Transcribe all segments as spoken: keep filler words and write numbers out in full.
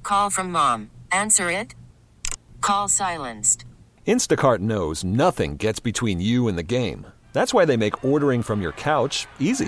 Call from mom. Answer it. Call silenced. Instacart knows nothing gets between you and the game. That's why they make ordering from your couch easy.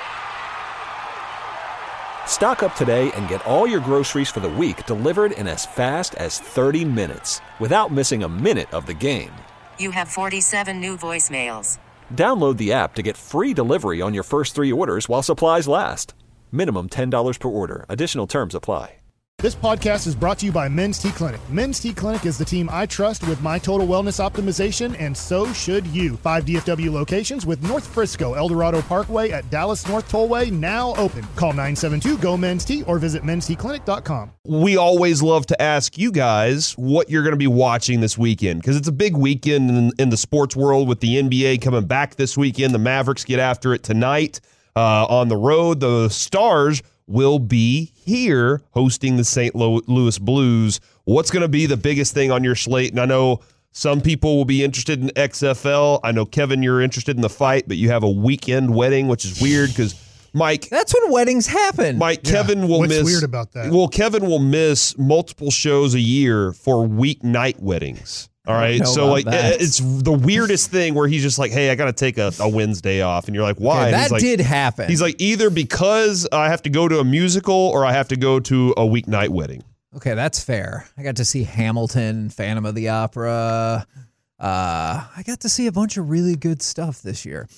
Stock up today and get all your groceries for the week delivered in as fast as thirty minutes without missing a minute of the game. You have forty-seven new voicemails. Download the app to get free delivery on your first three orders while supplies last. Minimum ten dollars per order. Additional terms apply. This podcast is brought to you by Men's T Clinic. Men's T Clinic is the team I trust with my total wellness optimization, and so should you. Five D F W locations with North Frisco, El Dorado Parkway at Dallas North Tollway now open. Call nine seven two, G O, men's T or visit men's t clinic dot com. We always love to ask you guys what you're going to be watching this weekend, because it's a big weekend in, in the sports world with the N B A coming back this weekend. The Mavericks get after it tonight uh, on the road. The Stars will be here hosting the Saint Louis Blues. What's going to be the biggest thing on your slate? And I know some people will be interested in X F L. I know, Kevin, you're interested in the fight, but you have a weekend wedding, which is weird because Mike. That's when weddings happen. Mike, Yeah. Kevin will What's miss. What's weird about that? Well, Kevin will miss multiple shows a year for weeknight weddings. All right. So, like, that. it's the weirdest thing where he's just like, hey, I got to take a, a Wednesday off. And you're like, why? Okay, And that he's like, did happen. He's like, either because I have to go to a musical or I have to go to a weeknight wedding. Okay, that's fair. I got to see Hamilton, Phantom of the Opera. Uh, I got to see a bunch of really good stuff this year.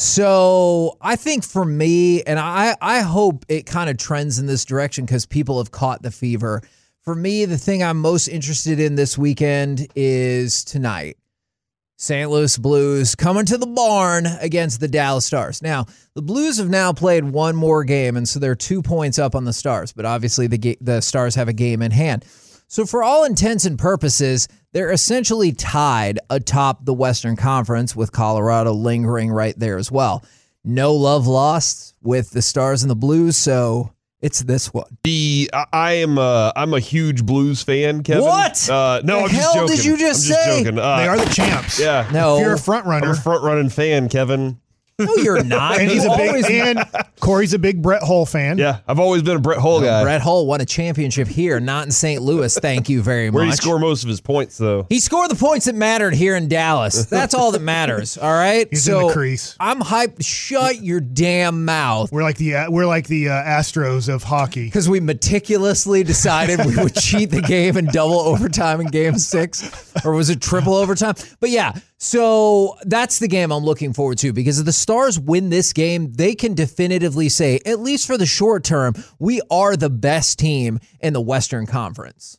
So I think for me, and I, I hope it kind of trends in this direction because people have caught the fever. For me, the thing I'm most interested in this weekend is tonight. Saint Louis Blues coming to the barn against the Dallas Stars. Now, the Blues have now played one more game, and so they're two points up on the Stars. But obviously, the ga- the Stars have a game in hand. So for all intents and purposes, they're essentially tied atop the Western Conference with Colorado lingering right there as well. No love lost with the Stars and the Blues, so it's this one. The I, I am a, I'm a huge Blues fan, Kevin. What? Uh, no, The I'm hell just joking. did you just I'm just say? joking. Uh, They are the champs. Yeah. No. If you're a front runner. I'm a front running fan, Kevin. No, you're not. And he's You a big always- and Corey's a big Brett Hull fan. Yeah, I've always been a Brett Hull guy. Brett Hull won a championship here, not in Saint Louis. Thank you very much. Where did he score most of his points, though? He scored the points that mattered here in Dallas. That's all that matters. All right. He's so in the crease. I'm hyped. Shut your damn mouth. We're like the we're like the uh, Astros of hockey. Because we meticulously decided we would cheat the game and double overtime in game six, or was it triple overtime? But yeah, so that's the game I'm looking forward to, because if the Stars win this game, they can definitively say, at least for the short term, we are the best team in the Western Conference.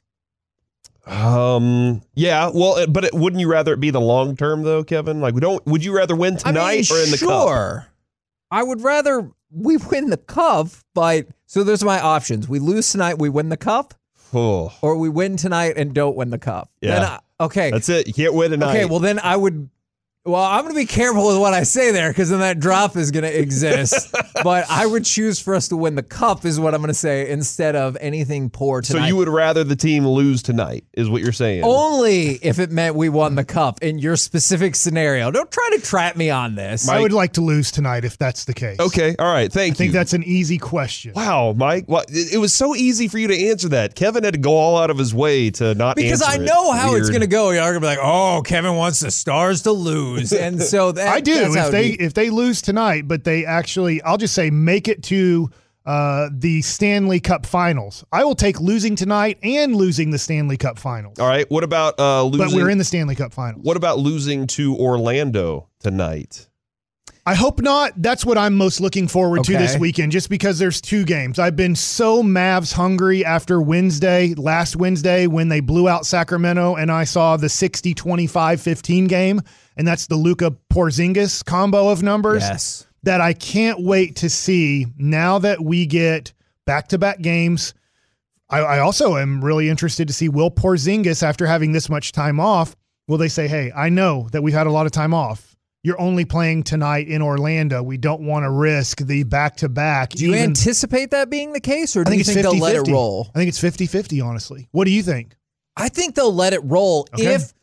Um. Yeah. Well, it- but it, wouldn't you rather it be the long term though, Kevin? Like, we don't. Would you rather win tonight I mean, or in the cup? sure. I would rather we win the cup, but so there's my options. We lose tonight, we win the cup, Oh, or we win tonight and don't win the cup. Yeah. Then I, okay. that's it. You can't win tonight. Okay, well then I would. Well, I'm going to be careful with what I say there, because then that drop is going to exist. But I would choose for us to win the cup, is what I'm going to say, instead of anything poor so tonight. you would rather the team lose tonight, is what you're saying? Only if it meant we won the cup in your specific scenario. Don't try to trap me on this. I would like to lose tonight if that's the case. Okay. All right. Thank I think you. that's an easy question. Wow, Mike. What? It, it was so easy for you to answer that. Kevin had to go all out of his way to not Because answer I it. know how it's Weird. going to go. You're going to be like, oh, Kevin wants the Stars to lose. And so that, I do. that's how If it they be. if they lose tonight, but they actually, I'll just say, make it to uh, the Stanley Cup Finals, I will take losing tonight and losing the Stanley Cup Finals. All right. What about uh, losing? But we're in the Stanley Cup Finals. What about losing to Orlando tonight? I hope not. That's what I'm most looking forward to Okay. this weekend, just because there's two games. I've been so Mavs hungry after Wednesday, last Wednesday, when they blew out Sacramento, and I saw the sixty twenty-five fifteen game, and that's the Luka Porzingis combo of numbers. Yes. That I can't wait to see now that we get back-to-back games. I, I also am really interested to see, will Porzingis, after having this much time off, will they say, hey, I know that we've had a lot of time off. You're only playing tonight in Orlando. We don't want to risk the back-to-back. Do you even- anticipate that being the case, or I do think you it's think they'll let it fifty-fifty. roll? I think it's fifty-fifty, honestly. What do you think? I think they'll let it roll Okay. if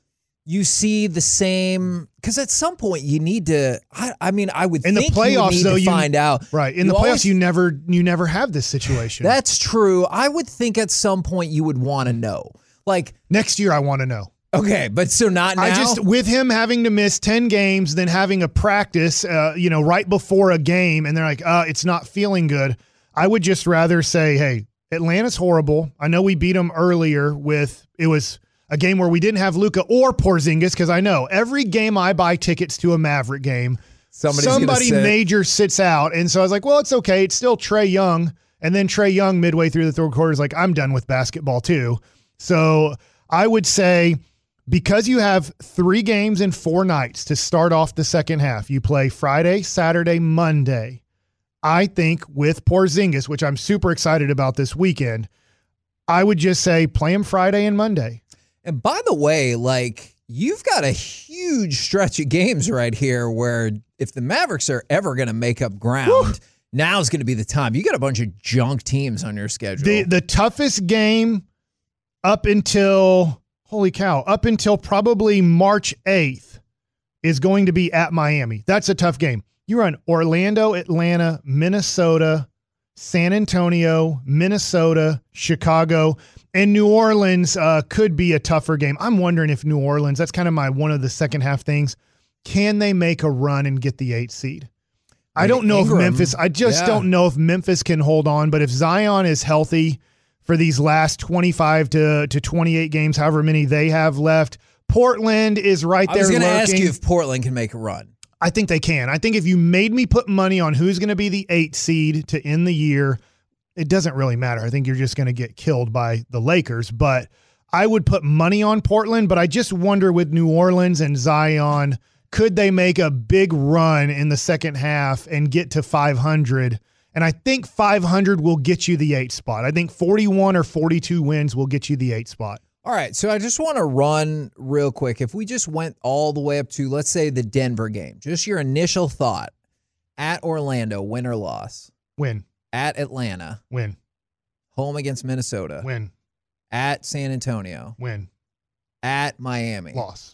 you see the same, because at some point you need to. I, I mean, I would in think the playoffs, you would need though, to you find out. Right in You the playoffs, always- you never you never have this situation. That's true. I would think at some point you would want to know. Like Next year, I want to know. okay, but so not now. I just with him having to miss ten games, then having a practice, uh, you know, right before a game, and they're like, uh, it's not feeling good. I would just rather say, hey, Atlanta's horrible. I know we beat them earlier with it was a game where we didn't have Luka or Porzingis, because I know every game I buy tickets to a Maverick game, Somebody's gonna somebody sit. major sits out, and so I was like, well, it's okay. It's still Trae Young, and then Trae Young midway through the third quarter is like, I'm done with basketball too. So I would say, because you have three games in four nights to start off the second half, you play Friday, Saturday, Monday. I think with Porzingis, which I'm super excited about this weekend, I would just say play him Friday and Monday. And by the way, like you've got a huge stretch of games right here where if the Mavericks are ever going to make up ground, Woo. now's going to be the time. You got a bunch of junk teams on your schedule. The the toughest game up until, holy cow, up until probably March eighth is going to be at Miami. That's a tough game. You run Orlando, Atlanta, Minnesota, San Antonio, Minnesota, Chicago, and New Orleans uh, could be a tougher game. I'm wondering if New Orleans, that's kind of my one of the second half things, can they make a run and get the eight seed? I don't know Ingram, if Memphis, I just yeah. don't know if Memphis can hold on, but if Zion is healthy for these last twenty-five to twenty-eight games, however many they have left, Portland is right I there was going to lurking. ask you if Portland can make a run. I think they can. I think if you made me put money on who's going to be the eight seed to end the year, it doesn't really matter. I think you're just going to get killed by the Lakers, but I would put money on Portland, but I just wonder with New Orleans and Zion, could they make a big run in the second half and get to five hundred? And I think five hundred will get you the eight spot. I think forty-one or forty-two wins will get you the eight spot. All right, so I just want to run real quick. If we just went all the way up to, let's say, the Denver game, just your initial thought. At Orlando, win or loss. Win, At Atlanta, win, home against Minnesota. win, At San Antonio. win, At Miami. loss,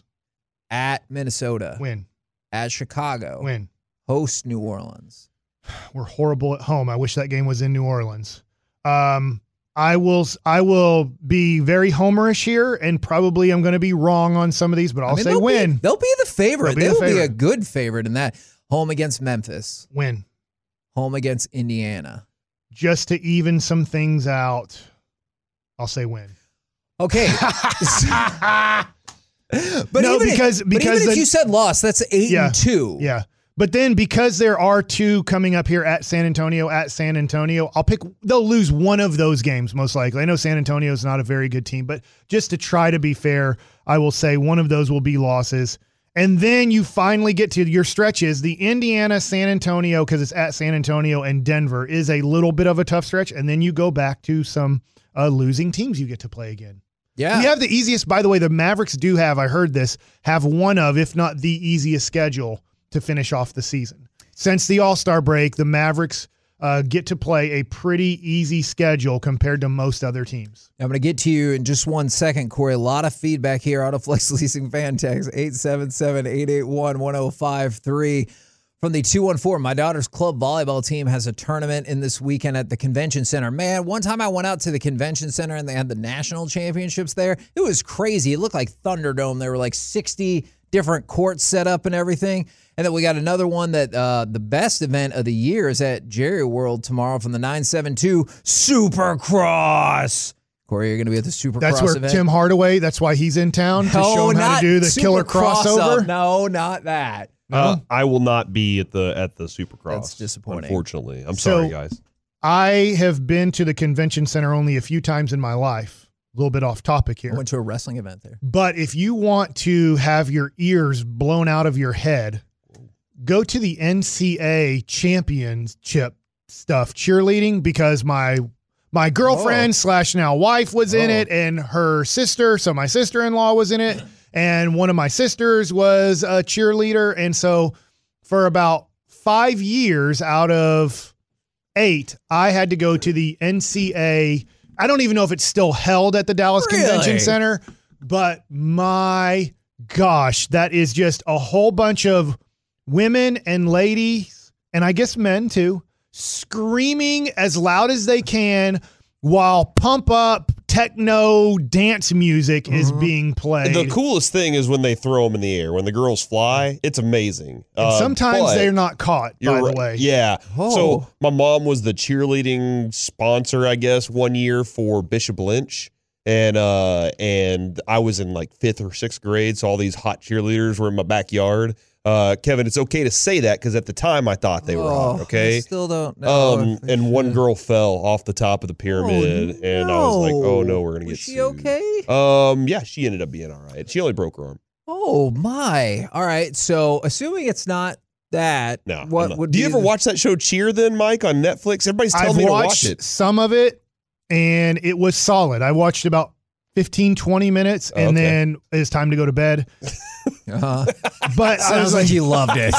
At Minnesota. win, At Chicago. win. Host New Orleans. We're horrible at home. I wish that game was in New Orleans. Um, I will I will be very homerish here, and probably I'm going to be wrong on some of these, but I'll I mean, say they'll win. Be, they'll be the favorite. They'll They'll be be, the a favorite. good favorite in that. Home against Memphis. Win. Home against Indiana. Just to even some things out, I'll say win. Okay. but No, even because- if, because but even the- if you said loss, that's eight Yeah. and two. Yeah. But then because there are two coming up here at San Antonio, at San Antonio, I'll pick, they'll lose one of those games most likely. I know San Antonio is not a very good team, but just to try to be fair, I will say one of those will be losses. And then you finally get to your stretches. The Indiana, San Antonio, because it's at San Antonio, and Denver is a little bit of a tough stretch. And then you go back to some uh, losing teams you get to play again. Yeah. We have the easiest, by the way, the Mavericks do have, I heard this, have one of, if not the easiest schedule to finish off the season. Since the All-Star break, the Mavericks uh, get to play a pretty easy schedule compared to most other teams. I'm going to get to you in just one second, Corey. A lot of feedback here. Autoflex Leasing fan text eight seven seven, eight eight one, one oh five three. From the two one four, my daughter's club volleyball team has a tournament in this weekend at the convention center. Man, one time I went out to the convention center and they had the national championships there. It was crazy. It looked like Thunderdome. There were like sixty different courts set up and everything. And then we got another one that uh, the best event of the year is at Jerry World tomorrow from the nine seven two Supercross. Corey, you're going to be at the Supercross That's where event? Tim Hardaway, that's why he's in town, to show him how not to do the killer Supercross crossover. up. No, not that. Uh, I will not be at the at the Supercross. That's disappointing. Unfortunately, I'm So- sorry, guys. I have been to the convention center only a few times in my life. A little bit off topic here. I went to a wrestling event there. But if you want to have your ears blown out of your head, go to the N C A A championship stuff, cheerleading, because my my girlfriend slash now wife was in Oh. it, and her sister, so my sister-in-law was in it, and one of my sisters was a cheerleader. And so for about five years out of eight, I had to go to the N C A A. I don't even know if it's still held at the Dallas Really? Convention Center, but my gosh, that is just a whole bunch of women and ladies, and I guess men too, screaming as loud as they can while pump up techno dance music is Mhm. being played. The coolest thing is when they throw them in the air. When the girls fly, it's amazing. and Uh, sometimes but they're not caught, by you're the right. way. Yeah. Oh. So my mom was the cheerleading sponsor, I guess, one year for Bishop Lynch. And uh, and I was in like fifth or sixth grade, so all these hot cheerleaders were in my backyard. Uh, Kevin, it's okay to say that because at the time I thought they were hot, Oh, okay? I still don't know. Um, if I and one should. girl fell off the top of the pyramid, Oh, and I was like, "Oh no, no. we're gonna get Was she sued." okay? Um, yeah, she ended up being all right. She only broke her arm. Oh my! All right. So, assuming it's not that, No, I'm what not. would do you be ever the- watch that show Cheer? Then, Mike, on Netflix, everybody's telling I've me to watched watch it. some of it, and it was solid. I watched about fifteen, twenty minutes, and Okay. then it's time to go to bed. Uh, But I sounds was like like, you loved it.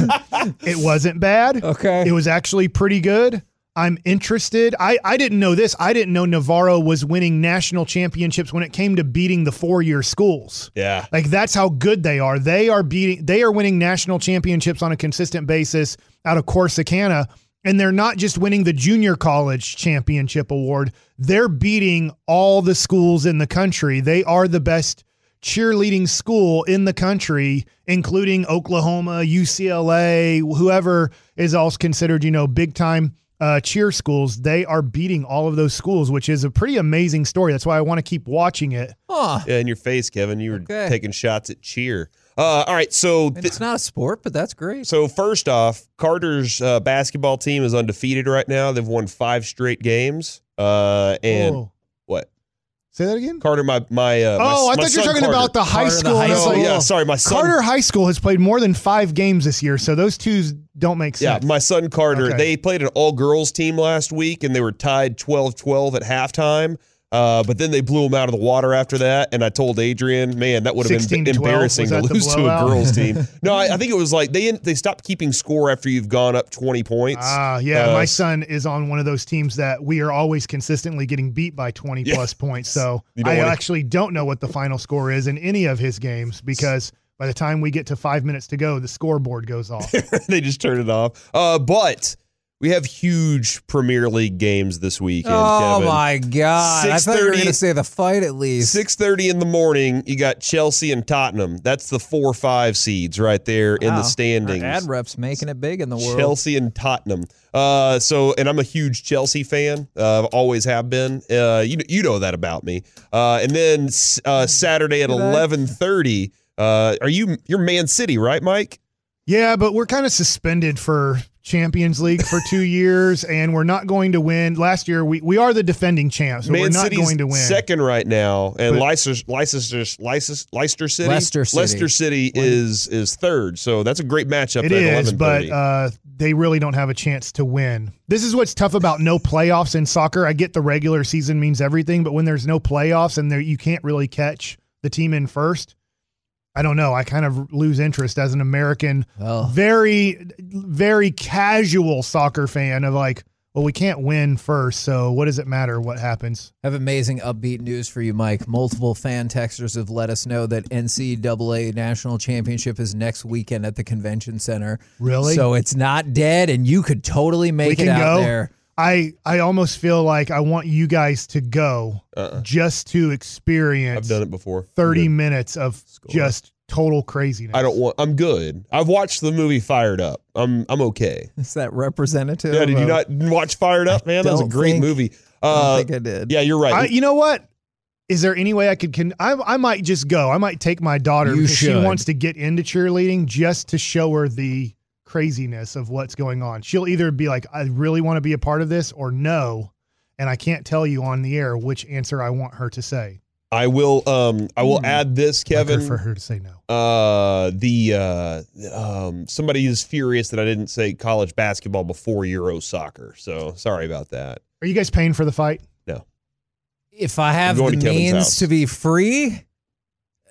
it wasn't bad. Okay. It was actually pretty good. I'm interested. I, I didn't know this. I didn't know Navarro was winning national championships when it came to beating the four-year schools. Yeah, Like, that's how good they are. They are beating, they are winning national championships on a consistent basis out of Corsicana. And they're not just winning the junior college championship award. They're beating all the schools in the country. They are the best cheerleading school in the country, including Oklahoma, U C L A, whoever is also considered, you know, big time uh, cheer schools. They are beating all of those schools, which is a pretty amazing story. That's why I want to keep watching it. Huh. yeah, in your face, Kevin. You were Okay. taking shots at Cheer. Uh, all right, so And th- it's not a sport, but that's great. so first off, Carter's uh, basketball team is undefeated right now. They've won five straight games. Uh, and Whoa. what? Say that again? Carter, my my. Uh, my- Oh, I my thought you were son talking Carter. about the high Carter, the school. high and it's Oh, like, yeah, sorry, my son. Carter High School has played more than five games this year, so those twos don't make Yeah, sense. my son Carter, Okay. they played an all-girls team last week, and they were tied twelve twelve at halftime. Uh, but then they blew them out of the water after that, and I told Adrian, man, that would have sixteen been to twelve, embarrassing was to that the lose to a blowout? girls team. No, I, I think it was like they they stopped keeping score after you've gone up twenty points. Ah, yeah. Uh, my son is on one of those teams that we are always consistently getting beat by twenty Yeah. plus points. So You don't I wanna- actually don't know what the final score is in any of his games because by the time we get to five minutes to go, the scoreboard goes off. they just turned it off. Uh, but we have huge Premier League games this weekend, Oh Kevin. my God! I thought you were going to six thirty say the fight at least. six thirty in the morning, you got Chelsea and Tottenham. That's the four five seeds right there in Wow. the standings. Our ad reps making it big in the world. Chelsea and Tottenham. Uh, so, and I'm a huge Chelsea fan. Uh, always have been. Uh, you you know that about me. Uh, and then uh, Saturday at Look at that. eleven thirty. Uh, are you you're Man City, right, Mike? Yeah, but we're kind of suspended for Champions League for two years, and we're not going to win. Last year, we, we are the defending champs, but Man we're not City's going to win. second right now, and But- Leicester, Leicester, Leicester, Leicester City, Leicester City. Leicester City is is third. So that's a great matchup. It at is, but eleven thirty. uh, they really don't have a chance to win. This is what's tough about no playoffs in soccer. I get the regular season means everything, but when there's no playoffs and there you can't really catch the team in first, I don't know. I kind of lose interest as an American, Well, very, very casual soccer fan of like, well, we can't win first, so what does it matter what happens? I have amazing upbeat news for you, Mike. Multiple fan texters have let us know that N C double A National Championship is next weekend at the Convention Center. Really? So it's not dead, and you could totally make We it can out go? there. I, I almost feel like I want you guys to go Uh-uh. just to experience I've done it before. thirty Good. minutes of just total craziness. I don't want. I'm good. I've watched the movie Fired Up. I'm I'm okay. Is that representative? Yeah, did you of- not watch Fired Up, man? That was a don't great think- movie. I Uh, don't think I did. yeah, you're right. I, you know what? Is there any way I could? Can I? I might just go. I might take my daughter You because she should. wants to get into cheerleading just to show her the craziness of what's going on. She'll either be like, "I really want to be a part of this," or "No," and I can't tell you on the air which answer I want her to say. I will. Um, I will Hmm. add this, I'd like her- Kevin. for her to say no. Uh, the uh, um, somebody is furious that I didn't say college basketball before Euro soccer. So sorry about that. Are you guys paying for the fight? No. If I have I'm the going to Kevin's means house. to be free,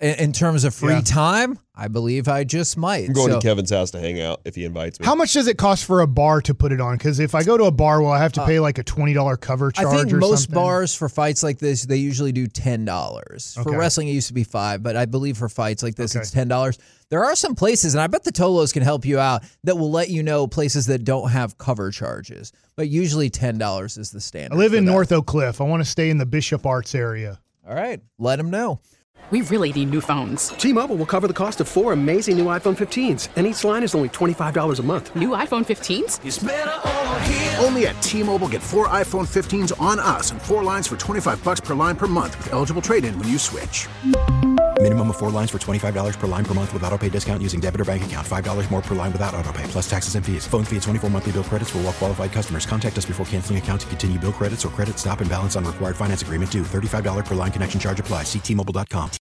in, in terms of free Yeah. time, I believe I just might. I'm going So- to Kevin's house to hang out if he invites me. How much does it cost for a bar to put it on? Because if I go to a bar, will I have to pay like a twenty dollars cover charge I think or most something? bars for fights like this, they usually do ten dollars. For Okay. wrestling, it used to be five, but I believe for fights like this, Okay. it's ten dollars. There are some places, and I bet the Tolos can help you out, that will let you know places that don't have cover charges. But usually ten dollars is the standard. I live for in that. North Oak Cliff. I want to stay in the Bishop Arts area. All right, let them know. We really need new phones. T-Mobile will cover the cost of four amazing new iPhone fifteens, and each line is only twenty-five dollars a month. New iPhone fifteens? Only at T-Mobile, get four iPhone fifteens on us and four lines for twenty-five bucks per line per month with eligible trade-in when you switch. Minimum of four lines for twenty-five dollars per line per month with autopay discount using debit or bank account. five dollars more per line without autopay, plus taxes and fees. Phone fee at twenty-four monthly bill credits for well qualified customers. Contact us before canceling account to continue bill credits or credit stop and balance on required finance agreement due. thirty-five dollars per line connection charge applies. See T Mobile dot com.